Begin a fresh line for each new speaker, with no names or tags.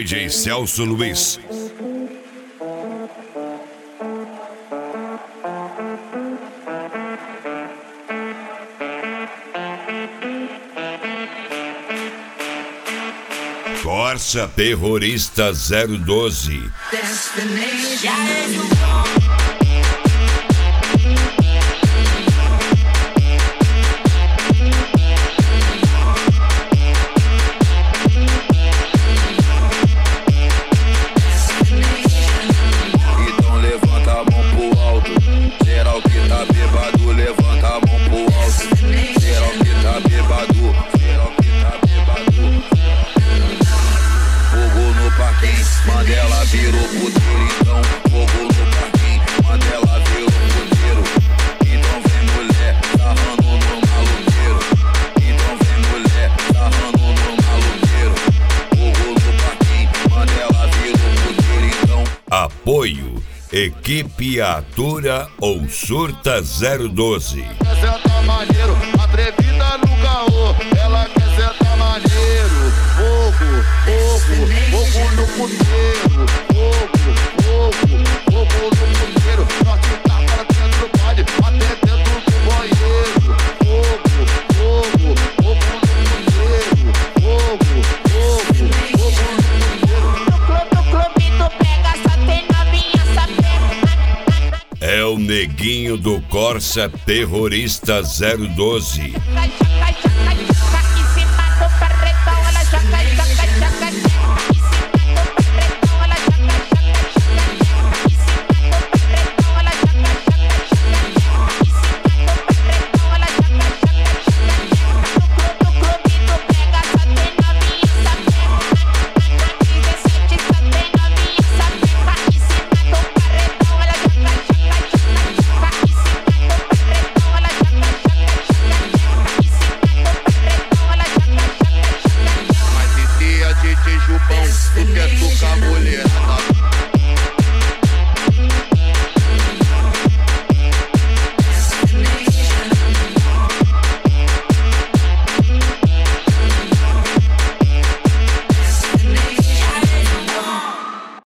DJ Celso Luiz. Corsa Terrorista 012.
Mandela virou puteiro, então fogo no parquinho. Mandela virou puteiro, então vem mulher sarrando no maluqueiro. Então vem mulher sarrando no maluqueiro. Fogo no parquinho, Mandela virou puteiro, então.
Apoio Equipe Atura ou Surta 012.
Quer sentar maneiro, atrevida no caô. Ela quer sentar maneiro. Fogo, fogo, fogo no puteiro. Fogo, fogo, fogo no puteiro. Norte tá para dentro do baile, até dentro do banheiro. Fogo, fogo, fogo no puteiro. Fogo, fogo, fogo no puteiro.
No clube do pega, só tem novinha, saber.
É o neguinho do Corsa Terrorista 012.
Tu quer tocar mulherada?